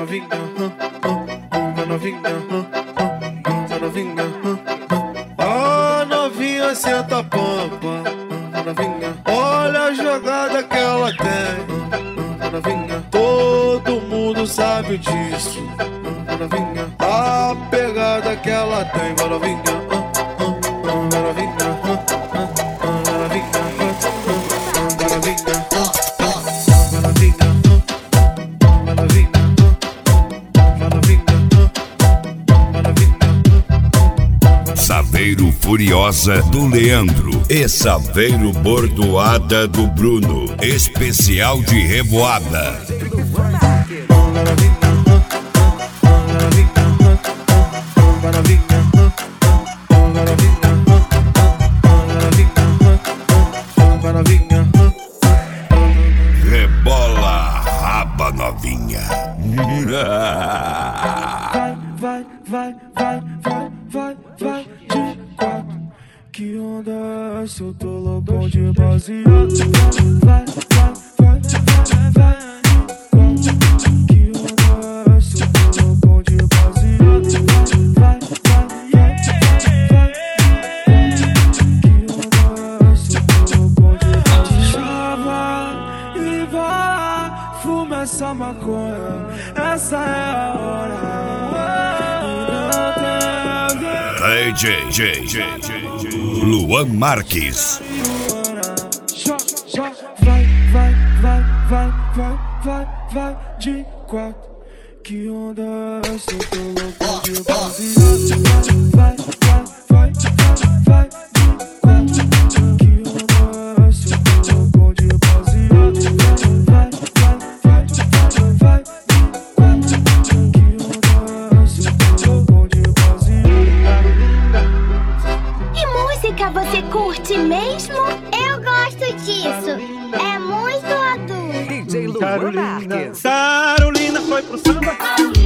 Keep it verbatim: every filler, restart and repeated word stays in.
novinha, vai novinha, vai novinha. A novinha senta a pampa, vai novinha. Olha a jogada que ela tem, vai novinha. Todo mundo sabe disso, vai novinha. A pegada que ela tem, vai novinha, vai novinha. Saveiro Furiosa do Leandro e Saveiro Bordoada do Bruno. Especial de revoada. Rebola raba novinha. Vai, vai, vai, vai, vai, vai de quatro. Que onda é essa? Eu tô loucão de baseado. Vai, vai, vai, vai, vai de quatro. Que onda é essa? Eu tô loucão de baseado. Vai, vai, vai, vai, vai. Que onda é essa? Eu tô loucão de baseado. Chava e vai, fuma essa maconha. Essa é a hora. D J, J, J, J, Luan Marques. Vai, vai, vai, vai, vai, vai, vai de quatro. Que onda é essa? Eu tô louco de baseado. Vai, vai, vai, vai de quatro. Que onda é essa? Eu tô louco de baseado. Vai, vai, vai, vai, vai de quatro. Que onda é essa? Eu tô louco de baseado. Você curte mesmo? Eu gosto disso. É muito adulto. D J Luan Marques. Carolina foi pro samba.